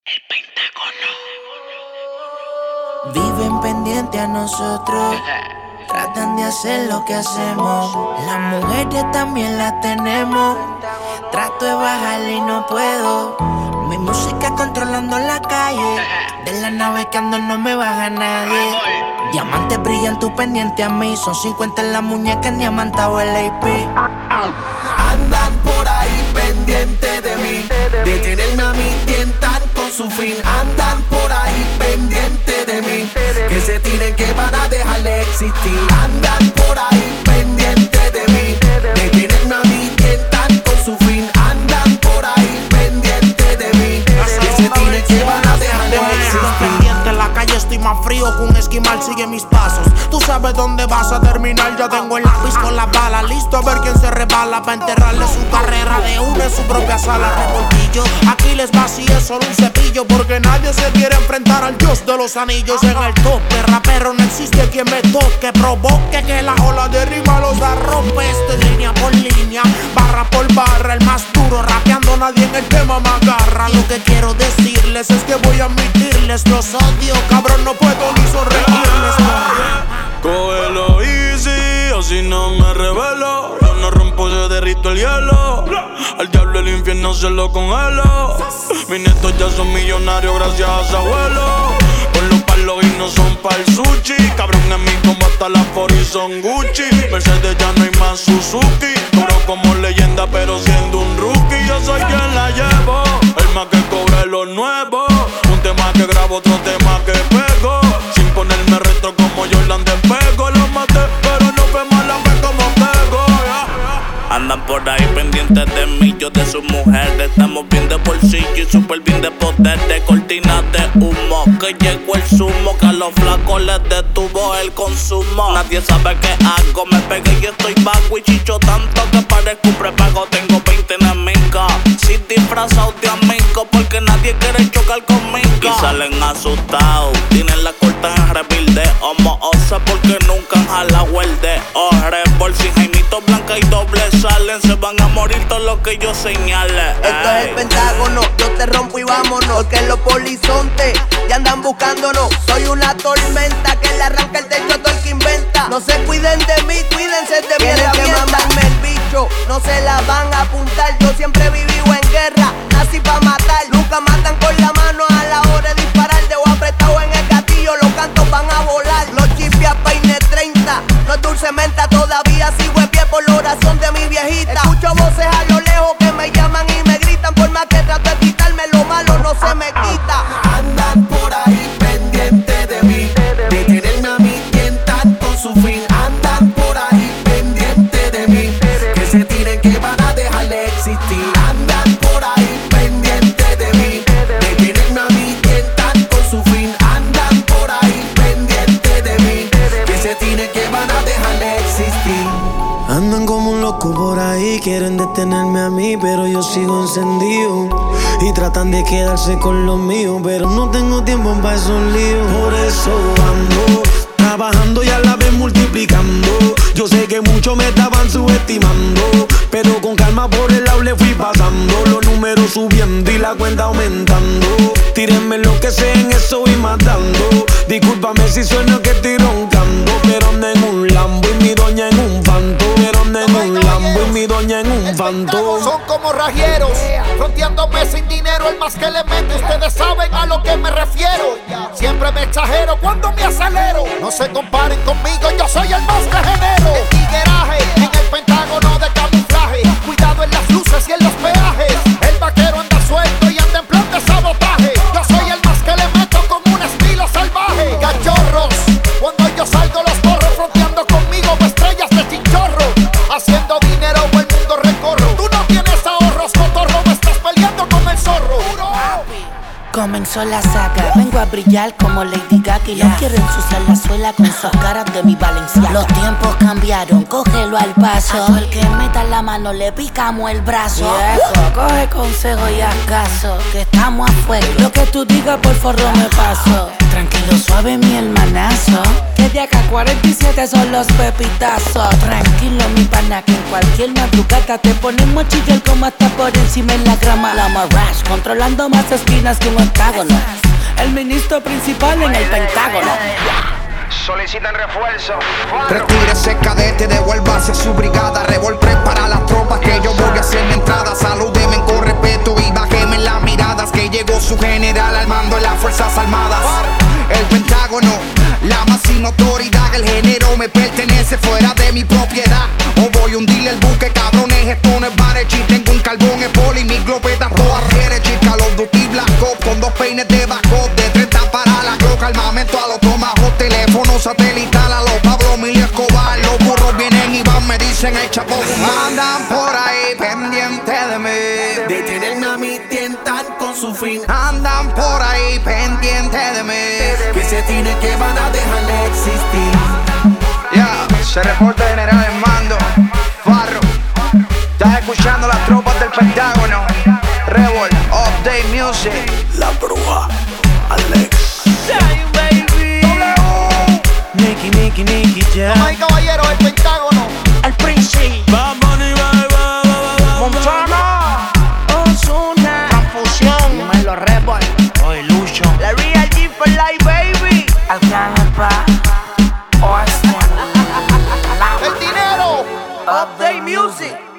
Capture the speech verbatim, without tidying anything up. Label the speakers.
Speaker 1: El Pentágono.
Speaker 2: Viven pendiente a nosotros, tratan de hacer lo que hacemos. Las mujeres también las tenemos. Trato de bajar y no puedo. Mi música controlando la calle. De la nave que ando no me baja nadie. Diamantes brillan, tú pendiente a mí. Son cincuenta en la muñeca, en diamantado el A P.
Speaker 3: Andan por ahí pendiente de mí. De tenerme a mí tientan con su fin. Andan por ahí pendiente de mí. Que se tiren que van a dejar de existir. Andan por ahí pendiente de mí. De tenerme a mí tientan con su fin. Andan por ahí pendiente de mí. Que se tiren que van a dejar de existir.
Speaker 4: Pendiente en la calle estoy más frío que un esquimal, sigue mis pasos. Tú sabes dónde vas a terminar, ya tengo el lápiz con la bala. Listo a ver quién se resbala pa' enterrarle su carrera de una en su propia sala. Revoltillo, aquí les vacíe solo un cepillo, porque nadie se quiere enfrentar al dios de los anillos. En el tope, rapero, no existe quien me toque, provoque que la ola de rima los arrope. Estoy línea por línea, barra por barra, el más duro rapeando, nadie en el tema me agarra. Lo que quiero decirles es que voy a admitirles, los odio, cabrón, no puedo ni sonreírles.
Speaker 5: Cógelo easy, o si no me revelo. Yo no rompo, se derrito el hielo. Al diablo el infierno se lo congelo. Mis nietos ya son millonarios gracias a su abuelo. Con los palos y no son pa'l sushi. Cabrón en mí como hasta las foris son Gucci. Mercedes ya no hay más Suzuki. Cobro como leyenda pero siendo un rookie. Yo soy quien la llevo, el más que cobre lo nuevo. Un tema que grabo, otro tema que pego. Sin ponerme retro como Jordan de pego. Lo maté pero no fue mala fe como pego, yeah.
Speaker 6: Andan por ahí pendientes de mí, yo de sus mujeres. Estamos bien de bolsillo y súper bien de poder. De cortinas de humo, que llegó el zumo. Que a los flacos les detuvo el consumo. Nadie sabe qué hago, me pegué y estoy vago. Y chicho tanto que parezco un prepago. Tengo veinte enemigos, sin disfrazado de amigo, porque nadie quiere chocar conmigo. Y salen asustados, tienen la corta en rebilde. Homo osa porque nunca han jalado el de ore. Por si Jaimito Blanca y doble salen, se van a morir todos los que yo señale.
Speaker 7: Esto es el Pentágono, yo te rompo y vámonos. Porque los polizontes ya andan buscándonos. Soy una tormenta que le arranca el techo a todo el que inventa. No se cuiden de mí, cuídense de mi herramienta. Tienen que mandarme el bicho, no se la van a apuntar. Yo siempre he vivido en guerra, nací pa' matar. Nunca matan con la mano a la hora de disparar. Debo apretado en el gatillo, los cantos van a volar. Los chipias peine treinta, no es dulce menta. Todavía sigo en pie por la oración de mi viejita. Escucho voces a lo lejos que me llaman y me gritan. Por más que trato de quitarme lo malo no se me quita.
Speaker 3: Andan por ahí pendiente de mí. De tenerme a mí tientan con su fin. Andan por ahí pendiente de mí. Que se tiren que van a dejar de existir. Andan por ahí pendiente de mí. De tenerme a mí tientan con su fin. Andan por ahí pendiente de mí. Que se tiren que van a dejar de existir.
Speaker 8: Andan como un loco por ahí, quieren detenerme a mí, pero yo sigo encendido. Y tratan de quedarse con lo mío, pero no tengo tiempo para esos líos. Por eso ando trabajando y a la vez multiplicando. Yo sé que muchos me estaban subestimando, pero con calma por el lado le fui pasando. Los números subiendo y la cuenta aumentando. Tírenme lo que sé, en eso voy matando. Discúlpame si sueno que estoy roncando, pero ando en un Lambo y mi doña en un Fanto. Pero ando en un Lambo y mi doña en un Fanto.
Speaker 9: Son como rajieros, fronteándome sin dinero, el más que le mete. Ustedes saben a lo que me refiero. Siempre me exagero cuando me acelero. No se comparen conmigo, yo soy el más que genero. El tigueraje en el Pentágono de camuflaje. Cuidado en las luces y en los peajes. El vaquero anda suelto y anda en plan de sabotaje. Yo soy el más que le meto con un estilo salvaje. Cachorros, cuando yo salgo los corro. Fronteando conmigo estrellas de chinchorro. Haciendo dinero o el mundo recorro. Tú no tienes ahorros, cotorro. Me estás peleando con el zorro.
Speaker 2: Comenzó la saga, vengo a brillar como Lady Gaga. Y no quiero ensuciar la suela con sus caras de mi Valenciaga. Los tiempos cambiaron, cógelo al paso. A todo el que meta la mano le picamos el brazo. Viejo, coge consejo y haz caso, que estamos a fuego. Lo que tú digas por forro me paso. Tranquilo, suave mi hermanazo, que de acá cuarenta y siete son los pepitazos. Tranquilo mi pana, que en cualquier madrugada te ponemos a chillar como hasta por encima en la grama. La Marash, controlando más esquinas que un octágono. El ministro principal en el Pentágono.
Speaker 1: Solicitan refuerzo.
Speaker 3: Retírese cadete, devuélvase a su brigada. Revol para las tropas que yo voy a hacer mi entrada. Salúdeme con respeto y bájeme las miradas, que llegó su general al mando de las fuerzas armadas. El Pentágono, la máxima autoridad. El género me pertenece fuera de mi propiedad. O voy a hundirle el buque, cabrones, esto no es barechi. Tengo un carbón, es poli, mi glopeta todas quiere chica. Los Duty Black Ops con dos peines de backup. De treinta para la Glock, armamento a los tomahawk. Teléfono satelital a los Pablo Emilio Escobar. Los burros vienen y van, me dicen el Chapo Guzmán. Andan por ahí pendiente de mí.
Speaker 10: De tenerme a mí tientan con su fin.
Speaker 3: Andan por ahí pendiente de mí.
Speaker 10: Que se tiene que van a dejar de existir.
Speaker 3: Ya, yeah, se reporta general en mando. Farro, estás escuchando las tropas del Pentágono. Revol, Update Music.
Speaker 6: La bruja, Alex.
Speaker 7: Ay, baby.
Speaker 8: Nicky, Nicky, Nicky, ya.
Speaker 9: No hay caballeros, el Pentágono.
Speaker 2: El Príncipe,
Speaker 5: Bad Bunny, bye, bye, bye, bye,
Speaker 2: Montana, Ozuna, Confusión, Dímelo Rebel,
Speaker 8: Oye, Lucho.
Speaker 7: La Real G for life, baby.
Speaker 2: Alcántara, Austin,
Speaker 9: El dinero.
Speaker 7: Update Music.